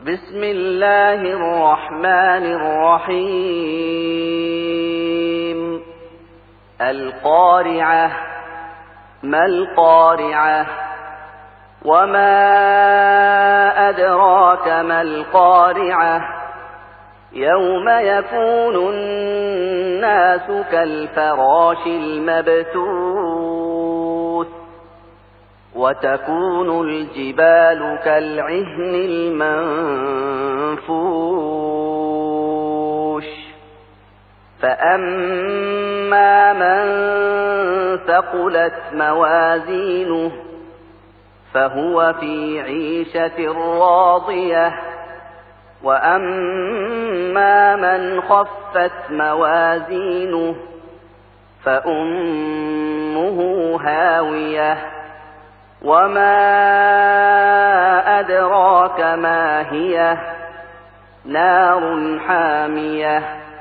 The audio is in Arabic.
بسم الله الرحمن الرحيم القارعة ما القارعة وما أدراك ما القارعة يوم يكون الناس كالفراش المبثوث وتكون الجبال كالعهن المنفوش فأما من ثقلت موازينه فهو في عيشة راضية وأما من خفت موازينه فأمه هاوية وما أدراك ما هي نار حامية